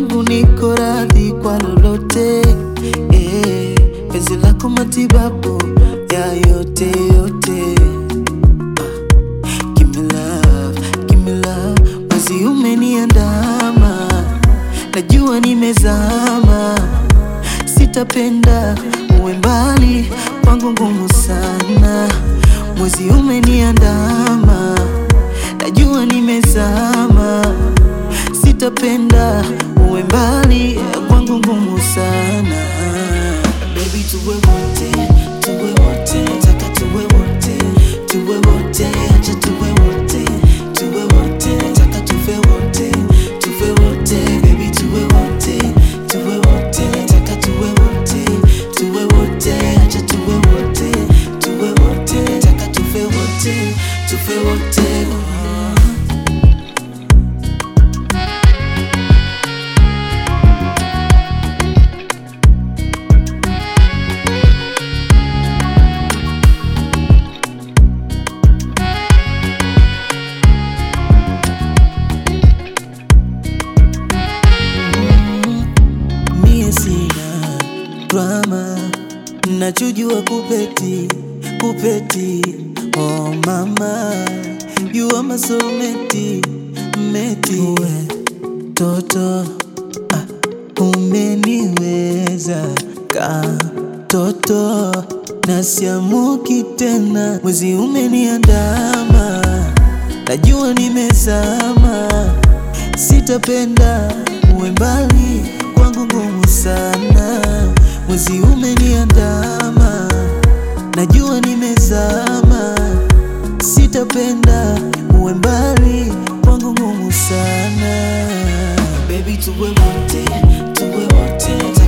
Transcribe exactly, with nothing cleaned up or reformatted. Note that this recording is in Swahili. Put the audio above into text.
kwangu niko radhi kwa lolote, eh, penzi lako matibabu ya yote yote. Give me love, give me love, mwezi umeniandama, najua nimezama, sitapenda uwe mbali kwangu ngumu sana. Mwezi umeniandama, najua nimezama, sitapenda uwe mbali kwangu ngumu sana. Baby tuwe wote, tuwe wote, nataka tuwe wote, tuwe wote, acha tuwe wote, tuwe wote, nataka tuwe wote, tuwe wote, baby tuwe wote, tuwe wote, nataka tuwe wote, tuwe wote, acha tuwe wote, tuwe wote, nataka tuwe wote, tuwe wote. Drama, nachujua kupeti, kupeti. Oh mama, you are my soulmate, meti. Uwe toto, ah, umeniweza ka toto, nasiamuki tena. Mwezi umeniandama, najua nimezama, sitapenda uwe mbali kwangu ngumu sana. Mwezi umeniandama, najua nimezama, sitapenda uwe mbali kwangu ngumu sana. Baby tuwe wote, tuwe wote.